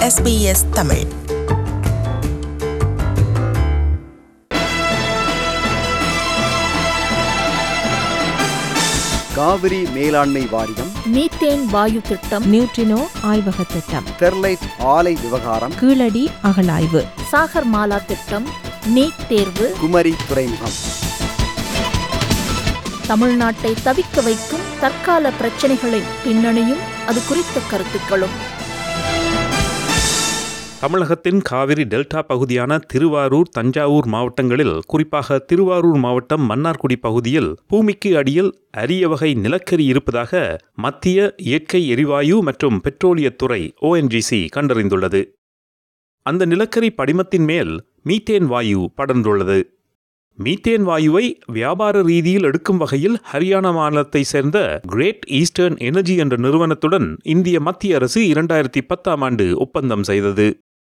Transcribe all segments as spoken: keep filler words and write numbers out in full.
S B S Tamil. Kaveri மேலாண்மை வாரியம், methane வாயு திட்டம், நியூட்ரினோ ஆய்வக திட்டம், ஸ்டெர்லைட் ஆலை விவகாரம், கீழடி அகழாய்வு, சாகர் மாலா திட்டம், நீட் தேர்வு, குமரி துறைமுகம், தமிழ்நாட்டை தவிக்க வைக்கும் தற்கால பிரச்சனைகளின் பின்னணியும் அது குறித்த கருத்துக்களும். தமிழகத்தின் காவிரி டெல்டா பகுதியான திருவாரூர், தஞ்சாவூர் மாவட்டங்களில், குறிப்பாக திருவாரூர் மாவட்டம் மன்னார்குடி பகுதியில் பூமிக்கு அடியில் அரிய வகை நிலக்கரி இருப்பதாக மத்திய இயற்கை எரிவாயு மற்றும் பெட்ரோலியத்துறை ஓ என் ஜி சி கண்டறிந்துள்ளது. அந்த நிலக்கரி படிமத்தின் மேல் மீத்தேன் வாயு படர்ந்துள்ளது. மீத்தேன் வாயுவை வியாபார ரீதியில் எடுக்கும் வகையில் ஹரியானா மாநிலத்தை சேர்ந்த கிரேட் ஈஸ்டர்ன் எனர்ஜி என்ற நிறுவனத்துடன் இந்திய மத்திய அரசு இரண்டாயிரத்தி பத்தாம் ஆண்டு ஒப்பந்தம் செய்தது.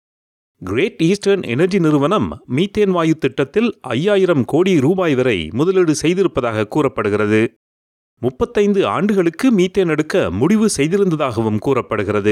கிரேட் ஈஸ்டர்ன் எனர்ஜி நிறுவனம் மீத்தேன் வாயு திட்டத்தில் ஐயாயிரம் கோடி ரூபாய் வரை முதலீடு செய்திருப்பதாக கூறப்படுகிறது. முப்பத்தைந்து ஆண்டுகளுக்கு மீத்தேன் எடுக்க முடிவு செய்திருந்ததாகவும் கூறப்படுகிறது.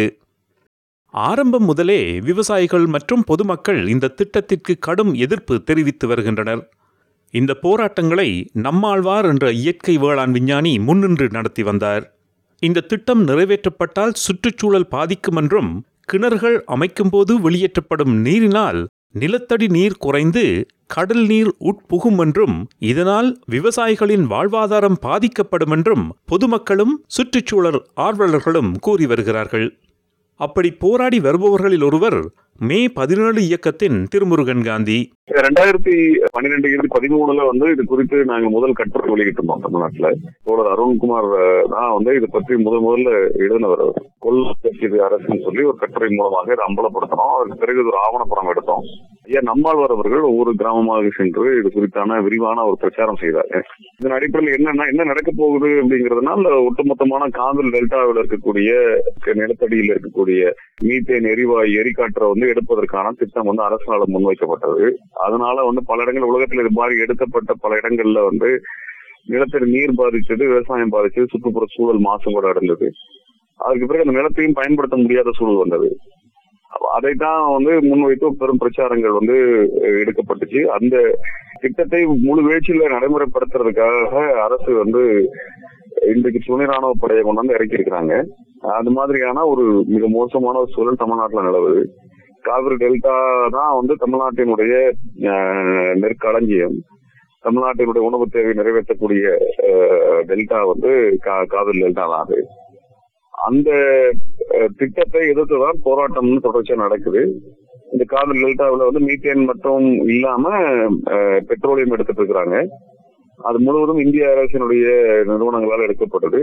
ஆரம்பம் முதலே விவசாயிகள் மற்றும் பொதுமக்கள் இந்த திட்டத்திற்கு கடும் எதிர்ப்பு தெரிவித்து வருகின்றனர். இந்த போராட்டங்களை நம்மாழ்வார் என்ற இயற்கை வேளாண் விஞ்ஞானி முன்னின்று நடத்தி வந்தார். இந்த திட்டம் நிறைவேற்றப்பட்டால் சுற்றுச்சூழல் பாதிக்கும் என்றும், கிணறுகள் அமைக்கும்போது வெளியேற்றப்படும் நீரினால் நிலத்தடி நீர் குறைந்து கடல் நீர் உட்புகும் என்றும், இதனால் விவசாயிகளின் வாழ்வாதாரம் பாதிக்கப்படும் என்றும் பொதுமக்களும் சுற்றுச்சூழல் ஆர்வலர்களும் கூறி வருகிறார்கள். அப்படி போராடி வருபவர்களில் ஒருவர் மே பதினேழு இயக்கத்தின் திருமுருகன் காந்தி. ரெண்டாயிரத்தி பன்னிரெண்டு இருந்து பதிமூணுல வந்து இது குறித்து நாங்க முதல் கட்டுரை வெளியிட்டிருந்தோம். தமிழ்நாட்டுல தோழர் அருண்குமார் தான் வந்து இதை பற்றி முதல் முதல்ல எழுதினவர். கொள்ளு அரசுன்னு சொல்லி ஒரு கட்டுரை மூலமாக இதை அம்பலப்படுத்தணும். அதற்கு பிறகு ஒரு ஆவணப்படம் எடுத்தோம். ஐயா நம்மாழ்வார் அவர்கள் ஒவ்வொரு கிராமமாக சென்று இது குறித்தான விரிவான ஒரு பிரச்சாரம் செய்தாங்க. இதன் அடிப்படையில் என்னன்னா என்ன நடக்க போகுது அப்படிங்கறதுனால ஒட்டுமொத்தமான காவிரி டெல்டாவில் இருக்கக்கூடிய நிலத்தடியில் இருக்கக்கூடிய மீத்தேன் எரிவாயு எரிகாற்றை வந்து எடுப்பதற்கான திட்டம் வந்து அரசால் முன்வைக்கப்பட்டது. அதனால வந்து பல இடங்கள் உலகத்தில் இது மாதிரி எடுக்கப்பட்ட பல இடங்கள்ல வந்து நிலத்தடி நீர் பாதிச்சது, விவசாயம் பாதிச்சது, சுற்றுப்புற சூழல் மாசுபாடு அடைந்தது. அதுக்கு பிறகு அந்த நிலத்தையும் பயன்படுத்த முடியாத சூழல் வந்தது. அதைத்தான் வந்து முன்வைத்து பெரும் பிரச்சாரங்கள் வந்து எடுக்கப்பட்டுச்சு. அந்த திட்டத்தை முழு வீழ்ச்சியில நடைமுறைப்படுத்துறதுக்காக அரசு வந்து இன்றைக்கு துணை ராணுவ படையை கொண்டு வந்து இறக்கி இருக்கிறாங்க. அது மாதிரியான ஒரு மிக மோசமான ஒரு சூழல் தமிழ்நாட்டுல நிலவுது. காவிரி டெல்டா தான் வந்து தமிழ்நாட்டினுடைய நெற்களஞ்சியம். தமிழ்நாட்டினுடைய உணவு தேவை நிறைவேற்றக்கூடிய டெல்டா வந்து காவிரி டெல்டா தான். அது அந்த திட்டத்தை எதிர்த்துதான் போராட்டம்னு தொடர்ச்சியா நடக்குது. இந்த காவிரி டெல்டாவில் வந்து மீத்தேன் மட்டும் இல்லாம பெட்ரோலியம் எடுத்துட்டு இருக்கிறாங்க. அது முழுவதும் இந்திய அரசினுடைய நிறுவனங்களால் எடுக்கப்படுது.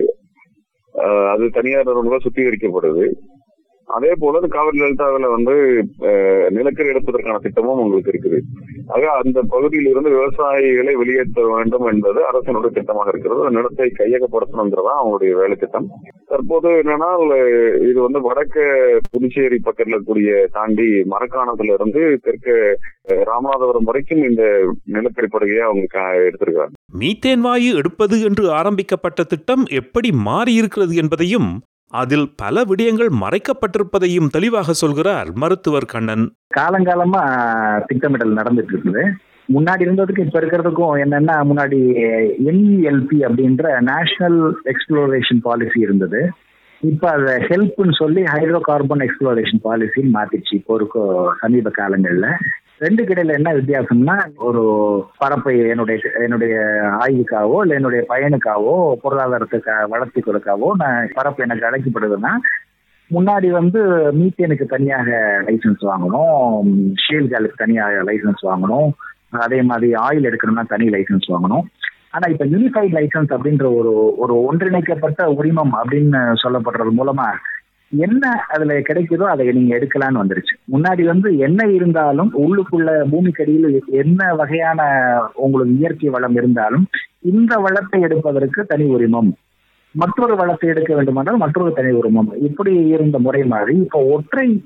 அது தனியார் நிறுவனங்களால் சுத்திகரிக்கப்படுது. அதே போல காவிரி டெல்டாவில வந்து நிலக்கரி எடுப்பதற்கான திட்டமும் உங்களுக்கு இருக்குது. ஆக அந்த பகுதியில் இருந்து விவசாயிகளை வெளியேற்ற வேண்டும் என்பது அரசினுடைய திட்டமாக இருக்கிறது. நிலத்தை கையகப்படுத்தணுங்கிறதா அவங்களுடைய வேலை திட்டம். தற்போது என்னன்னா இது வந்து வடக்க புதுச்சேரி பக்கத்துல இருக்கக்கூடிய தாண்டி மரக்காணத்துல இருந்து தெற்கு ராமநாதபுரம் வரைக்கும் இந்த நிலக்கரி படுகையை அவங்க எடுத்திருக்காங்க. மீத்தேன் வாயு எடுப்பது என்று ஆரம்பிக்கப்பட்ட திட்டம் எப்படி மாறி இருக்கிறது என்பதையும், அதில் பல விடயங்கள் மறைக்கப்பட்டிருப்பதையும் தெளிவாக சொல்கிறார் மருத்துவர் கண்ணன். காலங்காலமா திட்டமிடல் நடந்துட்டு இருக்குது. முன்னாடி இருந்ததுக்கு இப்ப இருக்கிறதுக்கும் என்னன்னா, முன்னாடி என் இ எல் பி அப்படின்ற நேஷனல் எக்ஸ்ப்ளோரேஷன் பாலிசி இருந்தது. இப்ப அதை ஹெல்ப்னு சொல்லி ஹைட்ரோ கார்பன் எக்ஸ்ப்ளோரேஷன் பாலிசின்னு மாத்திடுச்சு இப்போ இருக்க சமீப காலங்கள்ல. ரெண்டுக்கு இடையில என்ன வித்தியாசம்னா, ஒரு பரப்பை என்னுடைய என்னுடைய ஆய்வுக்காவோ இல்லை என்னுடைய பயனுக்காவோ பொருளாதாரத்துக்கு வளர்த்துக்கிறதுக்காவோ நான் பரப்பு எனக்கு அழைக்கப்படுதுன்னா, முன்னாடி வந்து மீத்தேனுக்கு தனியாக லைசன்ஸ் வாங்கணும், ஷேல் கேலுக்கு தனியாக லைசன்ஸ் வாங்கணும், அதே மாதிரி ஆயில் எடுக்கணும்னா தனி லைசன்ஸ் வாங்கணும். ஆனா இப்ப யூனிஃபைட் லைசன்ஸ் அப்படின்ற ஒரு ஒரு ஒன்றிணைக்கப்பட்ட உரிமம் அப்படின்னு சொல்லப்படுறது மூலமா என்ன அதுல கிடைக்குதோ அதை நீங்க எடுக்கலான்னு வந்துருச்சு. முன்னாடி வந்து என்ன இருந்தாலும் உள்ளுக்குள்ள பூமிக்கடியில் என்ன வகையான உங்களுக்கு இயற்கை வளம் இருந்தாலும் இந்த வளத்தை எடுப்பதற்கு தனி உரிமம், மற்றொரு வளத்தை எடுக்க வேண்டுமானால் மற்றொரு தனி உரிமம், இப்படி இருந்த முறை மாறி இப்போ ஒற்றை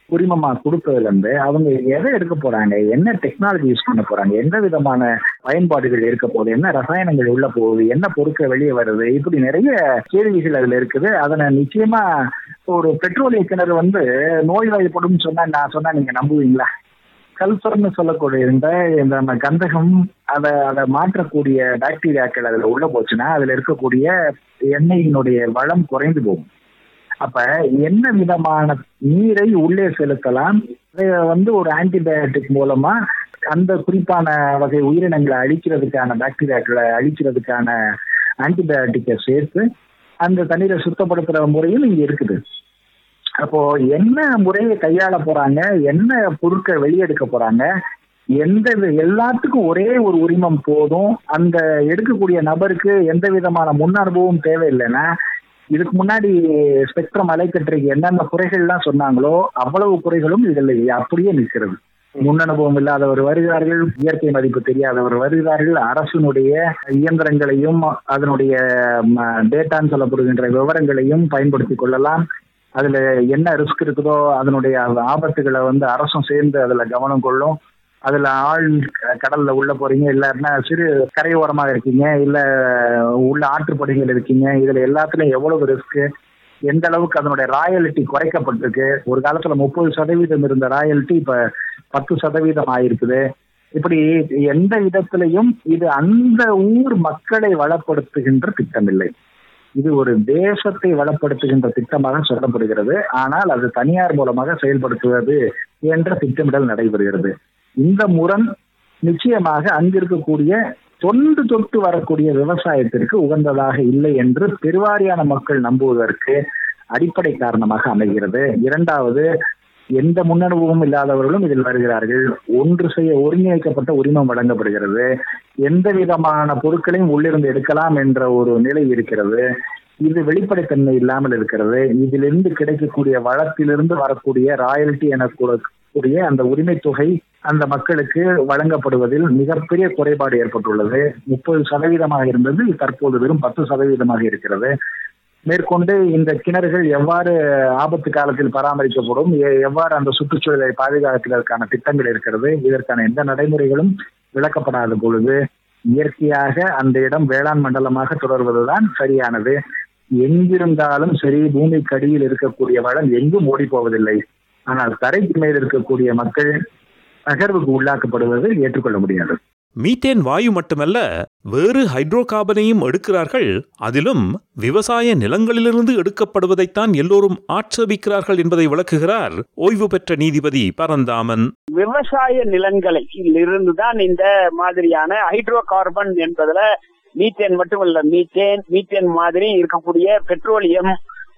உரிமமா கொடுத்ததுல இருந்து அவங்க எதை எடுக்க போறாங்க, என்ன டெக்னாலஜி யூஸ் பண்ண போறாங்க, எந்த விதமான பயன்பாடுகள் இருக்க போகுது, என்ன ரசாயனங்கள் உள்ள போகுது, என்ன பொருட்கள் வெளியே வருது, இப்படி நிறைய கேள்விகள் அதுல இருக்குது. அதனை நிச்சயமா ஒரு பெட்ரோலிய கிணறு வந்து நோய்வாய்ப்படும் சொன்னா நான் சொன்னா நீங்க நம்புவீங்களா? சல்பர்னு சொல்லக்கூடிய இந்த நம்ம கந்தகம் அதை அதை மாற்றக்கூடிய பாக்டீரியாக்கள் அதுல உள்ள போச்சுன்னா அதுல இருக்கக்கூடிய எண்ணெயினுடைய வளம் குறைந்து போகும். அப்ப என்ன விதமான நீரை உள்ளே செலுத்தலாம், அதை வந்து ஒரு ஆன்டிபயோட்டிக் மூலமா அந்த குறிப்பான வகை உயிரினங்களை அழிக்கிறதுக்கான பாக்டீரியாக்களை அழிக்கிறதுக்கான ஆன்டிபயோட்டிக்கை சேர்த்து அந்த தண்ணீரை சுத்தப்படுத்துற முறையும் இங்க இருக்குது. அப்போ என்ன முறையை கையாள போறாங்க, என்ன பொருட்கள் வெளியெடுக்க போறாங்க, எந்த எல்லாத்துக்கும் ஒரே ஒரு உரிமம் போதும், அந்த எடுக்கக்கூடிய நபருக்கு எந்த விதமான முன் அனுபவம் தேவையில்லைன்னா இதுக்கு முன்னாடி ஸ்பெக்ட்ரம் அலைக்கற்றைக்கு என்னென்ன குறைகள்லாம் சொன்னாங்களோ அவ்வளவு குறைகளும் இதில் அப்படியே நிற்கிறது. முன் அனுபவம் இல்லாதவர் வருகிறார்கள், இயற்கை மதிப்பு தெரியாதவர் வருகிறார்கள், அரசினுடைய இயந்திரங்களையும் அதனுடைய டேட்டான்னு சொல்லப்படுகின்ற விவரங்களையும் பயன்படுத்தி கொள்ளலாம். அதுல என்ன ரிஸ்க் இருக்குதோ அதனுடைய ஆபத்துகளை வந்து அரசும் சேர்ந்து அதுல கவனம் கொள்ளும். அதுல ஆள் கடல்ல உள்ள போறீங்க, இல்லைன்னா சிறு கரையோரமாக இருக்கீங்க, இல்ல உள்ள ஆற்றுப்படுகையில் இருக்கீங்க, இதுல எல்லாத்துலயும் எவ்வளவு ரிஸ்க், எந்த அளவுக்கு அதனுடைய ராயல்டி குறைக்கப்பட்டிருக்கு. ஒரு காலத்துல முப்பது சதவீதம் இருந்த ராயல்டி இப்ப பத்து சதவீதம் ஆயிருக்குது. இப்படி எந்த விதத்திலையும் இது அந்த ஊர் மக்களை வளப்படுத்துகின்ற திட்டம் இல்லை, இது ஒரு தேசத்தை வளப்படுத்துகின்ற திட்டமாக சொல்லப்படுகிறது. ஆனால் அது தனியார் மூலமாக செயல்படுத்துவது என்ற திட்டமிடல் நடைபெறுகிறது. இந்த முரண் நிச்சயமாக அங்கிருக்கக்கூடிய தொன்று தொட்டு வரக்கூடிய விவசாயத்திற்கு உகந்ததாக இல்லை என்று பெருவாரியான மக்கள் நம்புவதற்கு அடிப்படை காரணமாக அமைகிறது. இரண்டாவது, எந்த முன்னனுபவமும் இல்லாதவர்களும் இதில் வருகிறார்கள். ஒன்று செய்ய ஒருங்கிணைக்கப்பட்ட உரிமம் வழங்கப்படுகிறது. எந்த விதமான பொருட்களையும் உள்ளிருந்து எடுக்கலாம் என்ற ஒரு நிலை இருக்கிறது. இது வெளிப்படைத்தன்மை இல்லாமல் இருக்கிறது. இதிலிருந்து கிடைக்கக்கூடிய வளத்திலிருந்து வரக்கூடிய ராயல்டி எனக்கூடிய அந்த உரிமை தொகை அந்த மக்களுக்கு வழங்கப்படுவதில் மிகப்பெரிய குறைபாடு ஏற்பட்டுள்ளது. முப்பது சதவீதமாக இருந்தது தற்போது வெறும் பத்து சதவீதமாக இருக்கிறது. மேற்கொண்டு இந்த கிணறுகள் எவ்வாறு ஆபத்து காலத்தில் பராமரிக்கப்படும், எவ்வாறு அந்த சுற்றுச்சூழலை பாதுகாக்கிறதுக்கான திட்டங்கள் இருக்கிறது, இதற்கான எந்த நடைமுறைகளும் விளக்கப்படாத பொழுது இயற்கையாக அந்த இடம் வேளாண் மண்டலமாக தொடர்வதுதான் சரியானது. எங்கிருந்தாலும் சரி, பூமிக்கு அடியில் இருக்கக்கூடிய வளம் எங்கும் ஓடி போவதில்லை. ஆனால் தரைக்கு மேல் இருக்கக்கூடிய மக்கள் நகர்வுக்கு உள்ளாக்கப்படுவது ஏற்றுக்கொள்ள முடியாது. மீத்தேன் வாயு மட்டுமல்ல, வேறு ஹைட்ரோ கார்பனையும் எடுக்கிறார்கள். அதிலும் விவசாய நிலங்களிலிருந்து எடுக்கப்படுவதைத்தான் எல்லோரும் ஆட்சேபிக்கிறார்கள் என்பதை விளக்குகிறார் ஓய்வு பெற்ற நீதிபதி பரந்தாமன். விவசாய நிலங்களில் இருந்துதான் இந்த மாதிரியான ஹைட்ரோ கார்பன் என்பதுல மீத்தேன் மட்டுமல்ல, மீத்தேன் மீத்தேன் மாதிரி இருக்கக்கூடிய பெட்ரோலியம்,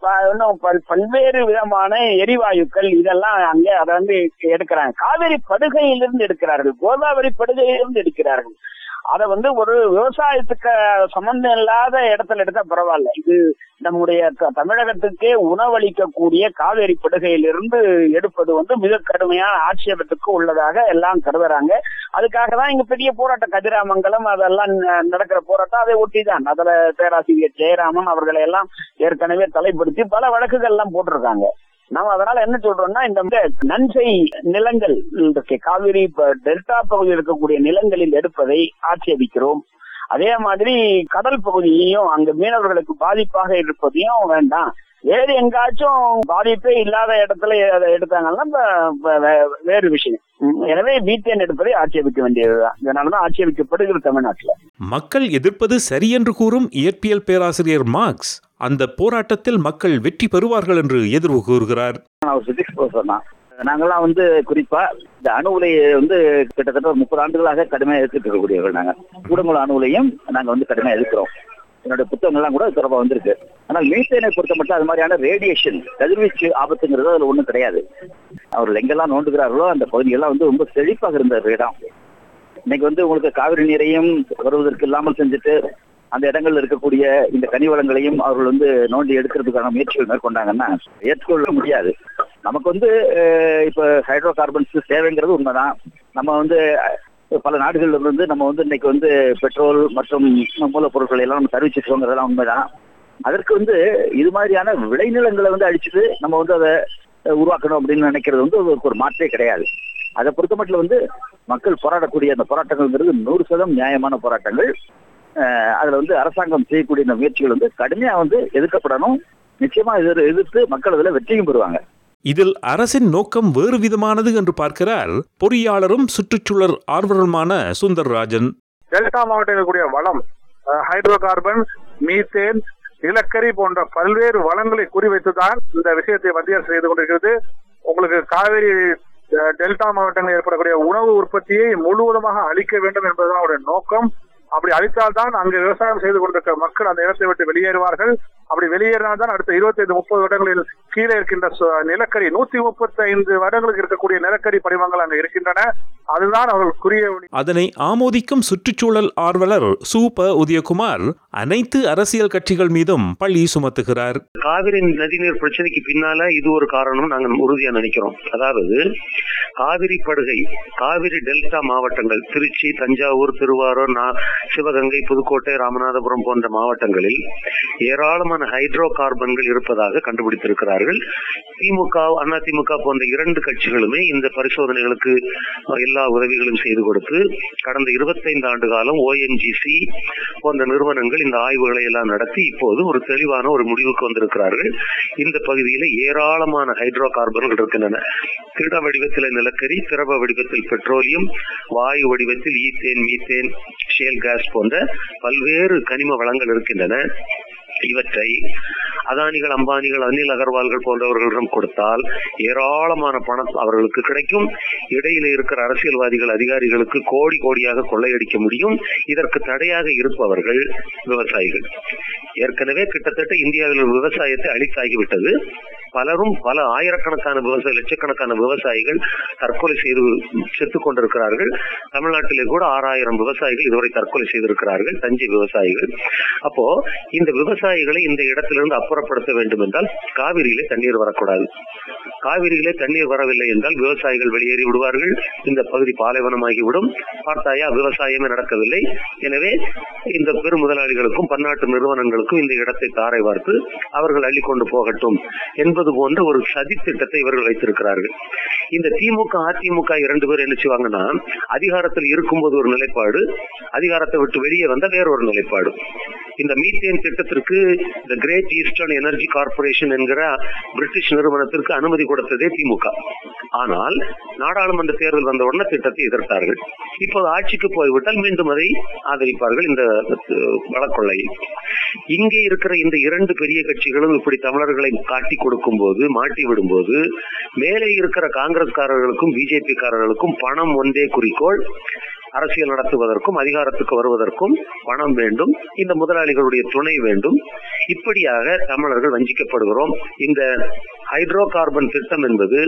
பல்வேறு விதமான எரிவாயுக்கள் இதெல்லாம் அங்க அதை வந்து எடுக்கிறாங்க. காவிரி படுகையிலிருந்து எடுக்கிறார்கள், கோதாவரி படுகையிலிருந்து எடுக்கிறார்கள். அதை வந்து ஒரு விவசாயத்துக்கு சம்பந்தம் இல்லாத இடத்துல எடுத்தா பரவாயில்ல. இது நம்முடைய தமிழகத்துக்கே உணவளிக்கக்கூடிய காவேரி படுகையிலிருந்து எடுப்பது வந்து மிக கடுமையான ஆட்சேபத்துக்கு உள்ளதாக எல்லாம் கருதுறாங்க. அதுக்காக தான் இங்க பெரிய போராட்டம், கதிராமங்கலம் அதெல்லாம் நடக்கிற போராட்டம் அதை ஒட்டி தான். அதுல பேராசிரியர் ஜெயராமன் அவர்களை எல்லாம் ஏற்கனவே தலைப்படுத்தி பல வழக்குகள் எல்லாம் போட்டிருக்காங்க. நம்ம அதனால என்ன சொல்றோம்னா, இந்த நன்சை நிலங்கள் காவிரி டெல்டா பகுதியில் இருக்கக்கூடிய நிலங்களில் எடுப்பதை ஆட்சேபிக்கிறோம். அதே மாதிரி கடல் பகுதியையும் அங்க மீனவர்களுக்கு பாதிப்பாக இருப்பதையும் வேண்டாம். வேறு எங்காச்சும் பாதிப்பே இல்லாத இடத்துல அதை எடுத்தாங்கன்னா வேறு விஷயம். எனவே மீத்தேன் எடுப்பதை ஆட்சேபிக்க வேண்டியதுதான். இதனாலதான் ஆட்சேபிக்கப்படுகிறது தமிழ்நாட்டில். மக்கள் எதிர்ப்பது சரியென்று கூறும் இயற்பியல் பேராசிரியர் மார்க்ஸ் அந்த போராட்டத்தில் மக்கள் வெற்றி பெறுவார்கள் என்று எதிர்வு கூறுகிறார். நாங்கெல்லாம் வந்து குறிப்பா இந்த அணு உலையை வந்து கிட்டத்தட்ட ஒரு முப்பது ஆண்டுகளாக கடுமையாக எதிர்த்துட்டு இருக்கக்கூடியவர்கள். நாங்க கூடங்குள அணு உலையும் நாங்க வந்து கடுமையாக எதிர்க்கிறோம். என்னோட புத்தகங்கள்லாம் கூட தொடர்பா வந்திருக்கு. ஆனால் மீத்தேனை பொறுத்த மட்டும் அது மாதிரியான ரேடியேஷன் கதிர்வீச்சு ஆபத்துங்கிறது அதுல ஒண்ணும் கிடையாது. அவர்கள் எங்கெல்லாம் நோண்டுகிறார்களோ அந்த பகுதியெல்லாம் வந்து ரொம்ப செழிப்பாக இருந்த இடம். இன்னைக்கு வந்து உங்களுக்கு காவிரி நீரையும் வருவதற்கு இல்லாமல் செஞ்சுட்டு அந்த இடங்கள்ல இருக்கக்கூடிய இந்த கனிவளங்களையும் அவர்கள் வந்து நோண்டி எடுக்கிறதுக்கான முயற்சிகள் மேற்கொண்டாங்கன்னா ஏற்றுக்கொள்ள முடியாது. நமக்கு வந்து இப்ப ஹைட்ரோ கார்பன்ஸ் தேவைங்கிறது உண்மைதான். நம்ம வந்து பல நாடுகள்ல இருந்து நம்ம வந்து இன்னைக்கு வந்து பெட்ரோல் மற்றும் மூலப்பொருட்களை எல்லாம் நம்ம தருவிச்சிருக்கோங்கிறதெல்லாம் உண்மைதான். அதற்கு வந்து இது மாதிரியான விளைநிலங்களை வந்து அழிச்சுட்டு நம்ம வந்து அதை உருவாக்கணும் அப்படின்னு நினைக்கிறது வந்து ஒரு மாற்றே கிடையாது. அதை பொறுத்த மட்டும் வந்து மக்கள் போராடக்கூடிய அந்த போராட்டங்கள்ங்கிறது நூறு சதம் நியாயமான போராட்டங்கள். அதுல வந்து அரசாங்கம் செய்யக்கூடிய இந்த முயற்சிகள் வந்து கடுமையா வந்து எதிர்க்கப்படணும். நிச்சயமா எதிர் எதிர்த்து மக்கள் அதுல வெற்றியும் பெறுவாங்க. இதில் அரசின் நோக்கம் வேறு விதமானது என்று பார்க்கிறார் பொறியாளரும் சுற்றுச்சூழல் ஆர்வலருமான சுந்தர்ராஜன். டெல்டா மாவட்டத்தில் கூடிய வளம், ஹைட்ரோ கார்பன், மீத்தேன், நிலக்கரி போன்ற பல்வேறு வளங்களை குறிவைத்துதான் இந்த விஷயத்தை மத்திய அரசு செய்து கொண்டிருக்கிறது. உங்களுக்கு காவிரி டெல்டா மாவட்டங்களில் ஏற்படக்கூடிய உணவு உற்பத்தியை முழுவதுமாக அளிக்க வேண்டும் என்பதுதான் அவருடைய நோக்கம். அப்படி அளித்தால்தான் அங்கு விவசாயம் செய்து கொண்டிருக்கிற மக்கள் அந்த இடத்தை விட்டு வெளியேறுவார்கள். அப்படி வெளியேறினால்தான் அடுத்த இருபத்தி ஐந்து முப்பது வருடங்களில் கீழே இருக்கின்ற நிலக்கரி நூத்தி முப்பத்தி ஐந்து வருடங்களுக்கு இருக்கக்கூடிய நிலக்கரி படிவங்கள் அங்கு இருக்கின்றன. அதுதான் அவர்கள் குறிய. அதனை ஆமோதிக்கும் சுற்றுச்சூழல் ஆர்வலர் சூப்ப உதயகுமார் அனைத்து அரசியல் கட்சிகள் மீதும் பழி சுமத்துகிறார். காவிரி நதிநீர் பிரச்சனைக்கு பின்னால இது ஒரு காரணம் நாங்கள் உறுதியா நினைக்கிறோம். அதாவது காவிரி படுகை, காவிரி டெல்டா மாவட்டங்கள் திருச்சி, தஞ்சாவூர், திருவாரூர், சிவகங்கை, புதுக்கோட்டை, ராமநாதபுரம் போன்ற மாவட்டங்களில் ஏராளமான ஹைட்ரோ கார்பன்கள் இருப்பதாக கண்டுபிடித்திருக்கிறார்கள். திமுக, அதிமுக போன்ற இரண்டு கட்சிகளுமே இந்த பரிசோதனைகளுக்கு எல்லா உதவிகளும் செய்து கொடுத்து கடந்த இருபத்தைந்து ஆண்டு காலம் ஓஎன்ஜிசி போன்ற நிறுவனங்கள் இந்த ஆய்வுகளை எல்லாம் நடத்தி இப்போது ஒரு தெளிவான ஒரு முடிவுக்கு வந்திருக்கிறார்கள். இந்த பகுதியில் ஏராளமான ஹைட்ரோ கார்பன்கள் இருக்கின்றன. திட வடிவத்தில் நிலக்கரி, திரவ வடிவத்தில் பெட்ரோலியம், வாயு வடிவத்தில் ஈத்தேன், மீத்தேன், ஷேல் கேஸ் போன்ற பல்வேறு கனிம வளங்கள் இருக்கின்றன. இவற்றை அதானிகள், அம்பானிகள், அனில் அகர்வால்கள் போன்றவர்களிடம் கொடுத்தால் ஏராளமான பணம் அவர்களுக்கு கிடைக்கும். இடையில இருக்கிற அரசியல்வாதிகள், அதிகாரிகளுக்கு கோடி கோடியாக கொள்ளையடிக்க முடியும். இதற்கு தடையாக இருப்பவர்கள் விவசாயிகள். ஏற்கனவே கிட்டத்தட்ட இந்தியாவில் விவசாயத்தை அழித்தாகிவிட்டது. பலரும் பல ஆயிரக்கணக்கான விவசாய லட்சக்கணக்கான விவசாயிகள் தற்கொலை செய்து செத்துக் கொண்டிருக்கிறார்கள். தமிழ்நாட்டிலே கூட ஆறாயிரம் விவசாயிகள் இதுவரை தற்கொலை செய்திருக்கிறார்கள், தஞ்சை விவசாயிகள். அப்போ இந்த விவசாயிகளை இந்த இடத்திலிருந்து அப்புறப்படுத்த வேண்டும் என்றால் காவிரியிலே தண்ணீர் வரக்கூடாது. காவிரியிலே தண்ணீர் வரவில்லை என்றால் விவசாயிகள் வெளியேறி விடுவார்கள். இந்த பகுதி பாலைவனமாகிவிடும். பார்த்தாயா, விவசாயமே நடக்கவில்லை. எனவே இந்த பெரு முதலாளிகளுக்கும் பன்னாட்டு நிறுவனங்களுக்கும் இந்த இடத்தை தாரை வார்த்து அவர்கள் அள்ளிக்கொண்டு போகட்டும் என்பது போன்ற ஒரு சதி திட்டத்தை இவர்கள் வைத்திருக்கிறார்கள். இந்த திமுக, அதிமுக இரண்டு பேர் என்ன செய்வாங்கன்னா, அதிகாரத்தில் இருக்கும்போது ஒரு நிலைப்பாடு, அதிகாரத்தை விட்டு வெளியே வந்த வேற ஒரு நிலைப்பாடு. இந்த மீத்தேன் திட்டத்திற்கு இந்த கிரேட் ஈஸ்டர்ன் எனர்ஜி கார்பரேஷன் என்கிற பிரிட்டிஷ் நிறுவனத்திற்கு அனுமதி கொடுத்ததே திமுக. ஆனால் நாடாளுமன்ற தேர்தல் வந்த உடனே திட்டத்தை எதிர்த்தார்கள். இப்போது ஆட்சிக்கு போய்விட்டால் மீண்டும் அதை ஆதரிப்பார்கள் இந்த வழக்கொள்ளை. இங்கே இருக்கிற இந்த இரண்டு பெரிய கட்சிகளும் இப்படி தமிழர்களை காட்டி கொடுக்கும் போது, மாட்டி விடும் போது, மேலே இருக்கிற காங்கிரஸ்காரர்களுக்கும் பிஜேபி காரர்களுக்கும் பணம் ஒன்றே குறிக்கோள். அரசியல் நடத்துவதற்கும் அதிகாரத்துக்கு வருவதற்கும் பணம் வேண்டும், இந்த முதலாளிகளுடைய துணை வேண்டும். இப்படியாக தமிழர்கள் வஞ்சிக்கப்படுகிறோம். இந்த ஹைட்ரோ கார்பன் திட்டம் என்பது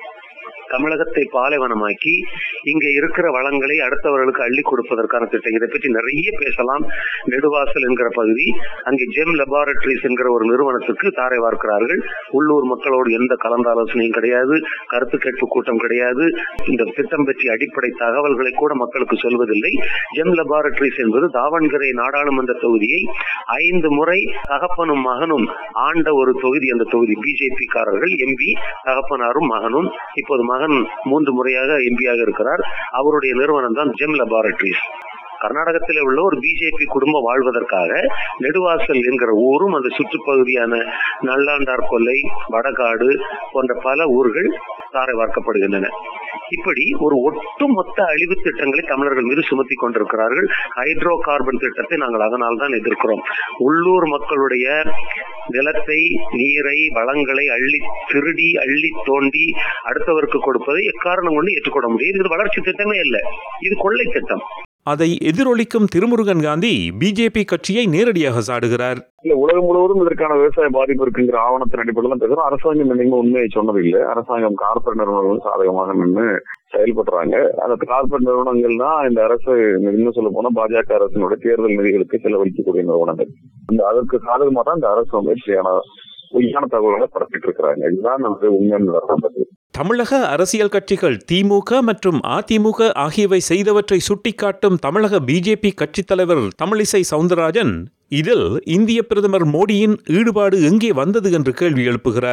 தமிழகத்தை பாலைவனமாக்கி இங்க இருக்கிற வளங்களை அடுத்தவர்களுக்கு அள்ளி கொடுப்பதற்கான திட்டம். இதை பற்றி நிறைய பேசலாம். நெடுவாசல் என்கிற பகுதி, அங்கே ஜெம் லெபார்டரிஸ் என்கிற ஒரு நிறுவனத்துக்கு தாரை வார்க்கிறார்கள். உள்ளூர் மக்களோடு எந்த கலந்தாலோசனையும் கிடையாது, கருத்து கேட்பு கூட்டம் கிடையாது. இந்த திட்டம் பற்றி அடிப்படை தகவல்களை கூட மக்களுக்கு சொல்வதில்லை. ஜெம் லெபார்டரிஸ் என்பது தாவண்கரை நாடாளுமன்ற தொகுதியை ஐந்து முறை தகப்பனும் மகனும் ஆண்ட ஒரு தொகுதி. அந்த தொகுதி பிஜேபி காரர்கள் எம்பி, தகப்பனாரும் மகனும். இப்போது மகன் மூன்று முறையாக எம்பியாக இருக்கிறார். அவருடைய நிறுவனம் தான் ஜெம் லெபார்டரிஸ். கர்நாடகத்தில் உள்ள ஒரு பிஜேபி குடும்பம் வாழ்வதற்காக நெடுவாசல் என்கிற ஊரும் அந்த சுற்றுப்பகுதியான நல்லாண்டார் கொல்லை, வடகாடு போன்ற பல ஊர்கள் தாரை வார்க்கப்படுகின்றன. இப்படி ஒரு ஒட்டுமொத்த அழிவு திட்டங்களை தமிழர்கள் மீது சுமத்தி கொண்டிருக்கிறார்கள். ஹைட்ரோ கார்பன் திட்டத்தை நாங்கள் அதனால் தான் எதிர்க்கிறோம். உள்ளூர் மக்களுடைய நிலத்தை, நீரை, வளங்களை அள்ளி திருடி அள்ளி தோண்டி அடுத்தவருக்கு கொடுப்பதை எக்காரணம் கொண்டு ஏற்றுக்கொள்ள முடியும். இது வளர்ச்சி திட்டமே இல்லை, இது கொள்ளை திட்டம். அதை எதிரொலிக்கும் திருமுருகன் காந்தி பிஜேபி கட்சியை நேரடியாக சாடுகிறார். இல்ல, உலகம் முழுவதும் இதற்கான விவசாய பாதிப்பு இருக்குங்கிற ஆவணத்தின் அடிப்படையில் பேசுறோம். அரசாங்கம் என்னைக்குமே உண்மையை சொன்னதில்லை. அரசாங்கம் கார்பரேட் நிறுவனங்கள் சாதகமாக நின்று செயல்படுறாங்க. அந்த கார்பரேட் நிறுவனங்கள் தான் இந்த அரசு, இன்னும் சொல்ல போனா பாஜக அரசினுடைய தேர்தல் நிதிகளுக்கு செலவழிக்கக்கூடிய நிறுவனங்கள். அந்த அதற்கு சாதகமாக தான் இந்த அரசு வெற்றியான பொய்யான தகவல்களை பரப்பிட்டு இருக்கிறாங்க. இதுதான் நமக்கு உண்மையான. தமிழக அரசியல் கட்சிகள் திமுக மற்றும் அதிமுக ஆகியவை செய்தவற்றை சுட்டிக்காட்டும் தமிழக பிஜேபி கட்சித் தலைவர் தமிழிசை சவுந்தரராஜன் இதில் இந்திய பிரதமர் மோடியின் ஈடுபாடு எங்கே வந்தது என்று கேள்வி எழுப்புகிறார்.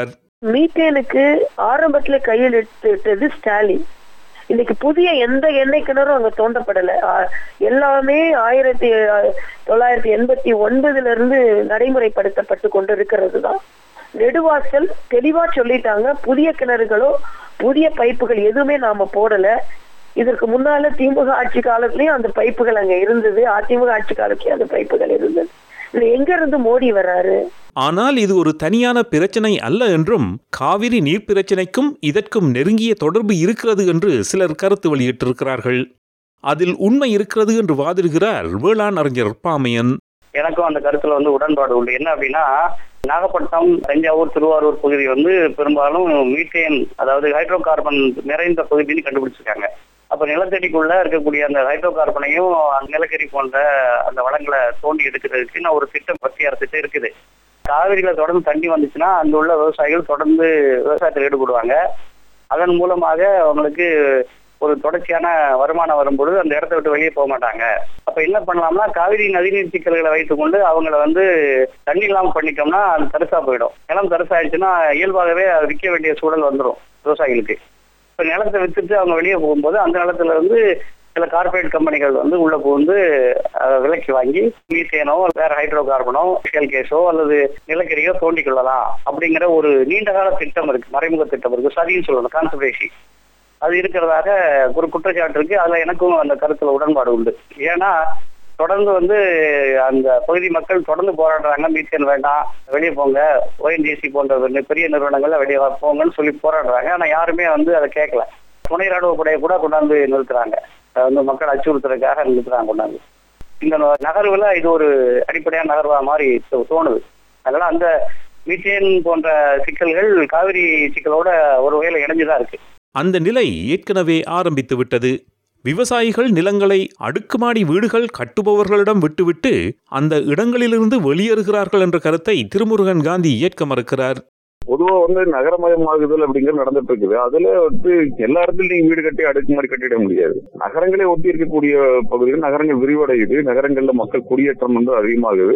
மீத்தேனுக்கு ஆரம்பத்துல கையில் எடுத்துட்டது ஸ்டாலின். இன்னைக்கு புதிய எந்த எண்ணெய் கிணறும் அங்க தோண்டப்படல. எல்லாமே ஆயிரத்தி தொள்ளாயிரத்தி எண்பத்தி ஒன்பதுல இருந்து நடைமுறைப்படுத்தப்பட்டு கொண்டு இருக்கிறது தான். நெடுவாசல் தெளிவா சொல்லிட்டாங்க, புதிய கிணறுகளோ புதிய பைப்புகள் எதுவுமே நாம போடல. இதற்கு முன்னால திமுக ஆட்சி காலத்திலயும் அந்த பைப்புகள் அங்க இருந்தது, அதிமுக ஆட்சி காலத்திலயும் அந்த பைப்புகள் இருந்தது. இதுல எங்க இருந்து மோடி வர்றாரு? ஆனால் இது ஒரு தனியான பிரச்சனை அல்ல என்றும் காவிரி நீர் பிரச்சனைக்கும் இதற்கும் நெருங்கிய தொடர்பு இருக்கிறது என்று சிலர் கருத்து வெளியிட்டிருக்கிறார்கள். அதில் உண்மை இருக்கிறது என்று வாதிடுகிறார் வேளாண் அறிஞர் பாமையன். எனக்கும் அந்த கருத்துல வந்து உடன்பாடு உண்டு. என்ன அப்படின்னா, நாகப்பட்டினம், தஞ்சாவூர், திருவாரூர் பகுதி வந்து பெரும்பாலும் மீத்தேன், அதாவது ஹைட்ரோ கார்பன் நிறைந்த பகுதின்னு கண்டுபிடிச்சிருக்காங்க. அப்ப நிலத்தடிக்குள்ள இருக்கக்கூடிய அந்த ஹைட்ரோ கார்பனையும் நிலக்கரி போன்ற அந்த வளங்களை தோண்டி எடுக்கிறதுக்கு ஒரு திட்டம் மத்திய அரசுக்கு இருக்குது. காவிரியில தொடர்ந்து தண்ணி வந்துச்சுன்னா அங்க உள்ள விவசாயிகள் தொடர்ந்து விவசாயத்தில் ஈடுபடுவாங்க. அதன் மூலமாக அவங்களுக்கு ஒரு தொடர்ச்சியான வருமானம் வரும்பொழுது அந்த இடத்த விட்டு வெளியே போக மாட்டாங்க. அப்ப என்ன பண்ணலாம்னா, காவிரி நதிநீர் சிக்கல்களை வைத்துக் கொண்டு அவங்களை வந்து தண்ணி இல்லாம பண்ணிட்டோம்னா அது தரிசா போயிடும். நிலம் தரிசாயிடுச்சுன்னா இயல்பாகவே அது விற்க வேண்டிய சூழல் வந்துடும் விவசாயிகளுக்கு. இப்ப நிலத்தை வித்துட்டு அவங்க வெளியே போகும்போது அந்த நிலத்துல இருந்து சில கார்பரேட் கம்பெனிகள் வந்து உள்ள புகுந்து விலைக்கு வாங்கி மீத்தேனோ வேற ஹைட்ரோ கார்பனோ ஷெல் கேஸோ அல்லது நிலக்கரியோ தோண்டி கொள்ளலாம் அப்படிங்கிற ஒரு நீண்டகால திட்டம் இருக்கு, மறைமுக திட்டம் இருக்கு, சதின்னு சொல்லணும், கான்சர்வேஷி. அது இருக்கிறதாக ஒரு குற்றச்சாட்டு இருக்கு. அதுல எனக்கும் அந்த கருத்துல உடன்பாடு உண்டு. ஏன்னா தொடர்ந்து வந்து அந்த பகுதி மக்கள் தொடர்ந்து போராடுறாங்க, மீத்தேன் வேண்டாம், வெளியே போங்க, ஓஎன்ஜிசி போன்ற பெரிய நிறுவனங்கள்ல வெளியே போங்கன்னு சொல்லி போராடுறாங்க. ஆனா யாருமே வந்து அதை கேட்கல. துணை ராணுவ படையை கூட கொண்டாந்து நிறுத்துறாங்க, வந்து மக்கள் அச்சுறுத்துறதுக்காக நிறுத்துறாங்க கொண்டாந்து. இந்த நகர்வுல இது ஒரு அடிப்படையான நகர்வா மாதிரி தோணுது. அதனால அந்த மீத்தேன் போன்ற சிக்கல்கள் காவிரி சிக்கலோட ஒரு வகையில இணைஞ்சுதான் இருக்கு. அந்த நிலை ஏற்கனவே ஆரம்பித்து விட்டது. விவசாயிகள் நிலங்களை அடுக்குமாடி வீடுகள் கட்டுபவர்களிடம் விட்டுவிட்டு அந்த இடங்களிலிருந்து வெளியேறுகிறார்கள் என்ற கருத்தை திருமுருகன் காந்தி ஏற்க மறுக்கிறார். பொதுவா வந்து நகரமயமாகுதல் அப்படிங்கிறது நடந்துட்டு இருக்குது. அதுல வந்து எல்லா இடத்துலயும் நீங்க வீடு கட்டி அடுக்குமாடி கட்டிட முடியாது. நகரங்களே ஒட்டி இருக்கக்கூடிய பகுதிகள் நகரங்கள் விரிவடையுது, நகரங்கள்ல மக்கள் குடியேற்றம் வந்து அதிகமாகுது.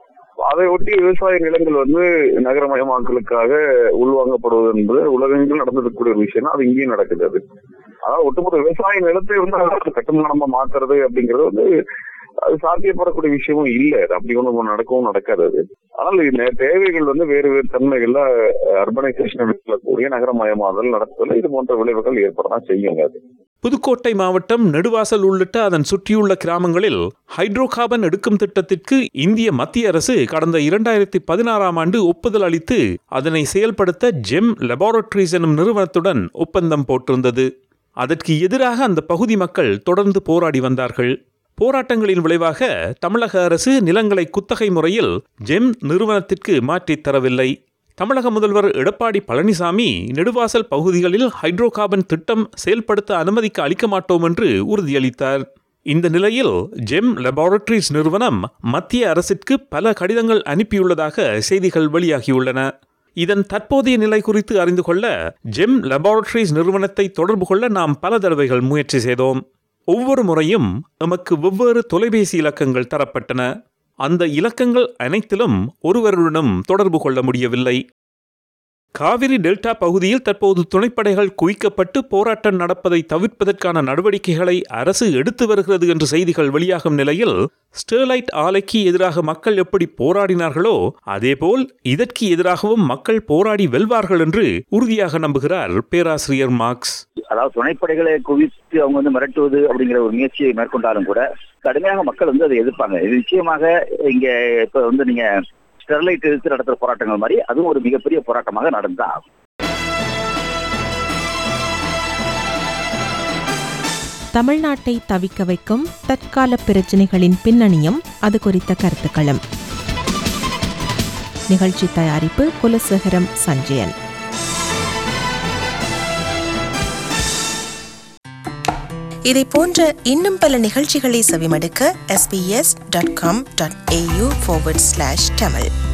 அதை ஒட்டி விவசாய நிலங்கள் வந்து நகரமயமாக்கலுக்காக உள்வாங்கப்படுவது என்பது உலகெங்கிலும் நடந்திருக்கக்கூடிய ஒரு விஷயம். அது இங்கேயும் நடக்குது. அது அதாவது ஒட்டுமொத்த விவசாய நிலத்தை வந்து கட்டுமானமா மாத்துறது அப்படிங்கிறது வந்து அது சாத்தியப்படக்கூடிய விஷயமும் இல்லை. அது அப்படி ஒன்றும் நடக்கவும் நடக்காது. அது ஆனால் தேவைகள் வந்து வேறு வேறு தன்மைகள்ல அர்பனைசேஷன் கூடிய நகரமயமாதல் நடத்துவதில் இது போன்ற விளைவுகள் ஏற்படதான் செய்யுங்க. அது புதுக்கோட்டை மாவட்டம் நெடுவாசல் உள்ளிட்ட அதன் சுற்றியுள்ள கிராமங்களில் ஹைட்ரோ கார்பன் எடுக்கும் திட்டத்திற்கு இந்திய மத்திய அரசு கடந்த இரண்டாயிரத்தி பதினாறாம் ஆண்டு ஒப்புதல் அளித்து அதனை செயல்படுத்த ஜெம் லெபார்டரிஸ் எனும் நிறுவனத்துடன் ஒப்பந்தம் போட்டிருந்தது. அதற்கு எதிராக அந்த பகுதி மக்கள் தொடர்ந்து போராடி வந்தார்கள். போராட்டங்களின் விளைவாக தமிழக அரசு நிலங்களை குத்தகை முறையில் ஜெம் நிறுவனத்திற்கு மாற்றித் தரவில்லை. தமிழக முதல்வர் எடப்பாடி பழனிசாமி நெடுவாசல் பகுதிகளில் ஹைட்ரோ கார்பன் திட்டம் செயல்படுத்த அனுமதிக்க அளிக்க மாட்டோம் என்று உறுதியளித்தார். இந்த நிலையில் ஜெம் லெபார்டரிஸ் நிறுவனம் மத்திய அரசிற்கு பல கடிதங்கள் அனுப்பியுள்ளதாக செய்திகள் வெளியாகியுள்ளன. இதன் தற்போதைய நிலை குறித்து அறிந்து கொள்ள ஜெம் லெபார்டரிஸ் நிறுவனத்தை தொடர்பு கொள்ள நாம் பல தடவைகள் முயற்சி செய்தோம். ஒவ்வொரு முறையும் நமக்கு வெவ்வேறு தொலைபேசி இலக்கங்கள் தரப்பட்டன. அந்த இலக்கங்கள் அனைத்திலும் ஒருவருடனும் தொடர்பு கொள்ள முடியவில்லை. காவிரி டெல்டா பகுதியில் தற்போது துணைப்படைகள் குவிக்கப்பட்டு போராட்டம் நடப்பதை தவிர்ப்பதற்கான நடவடிக்கைகளை அரசு எடுத்து வருகிறது என்று செய்திகள் வெளியாகும் நிலையில் ஸ்டெர்லைட் ஆலைக்கு எதிராக மக்கள் எப்படி போராடினார்களோ அதேபோல் இதற்கு எதிராகவும் மக்கள் போராடி வெல்வார்கள் என்று உறுதியாக நம்புகிறார் பேராசிரியர் மார்க்ஸ். அதாவது துணைப்படைகளை குவித்து அவங்க வந்து மிரட்டுவது அப்படிங்கிற ஒரு முயற்சியை மேற்கொண்டாலும் கூட கடுமையாக மக்கள் வந்து அதை எதிர்ப்பாங்க. இது நிச்சயமாக இங்க இப்ப வந்து நீங்க ஸ்டெர்லைட் எதிர்த்து நடத்துற போராட்டங்கள் மாதிரி அதுவும் ஒரு மிகப்பெரிய போராட்டமாக நடந்தா. தமிழ்நாட்டை தவிக்க வைக்கும் தற்கால பிரச்சனைகளின் பின்னணியும் அது குறித்த கருத்துக்களும். நிகழ்ச்சி தயாரிப்பு குலசேகரம் சஞ்சயன். இதை போன்ற இன்னும் பல நிகழ்ச்சிகளை செவிமடுக்க S B S dot com dot A U forward slash Tamil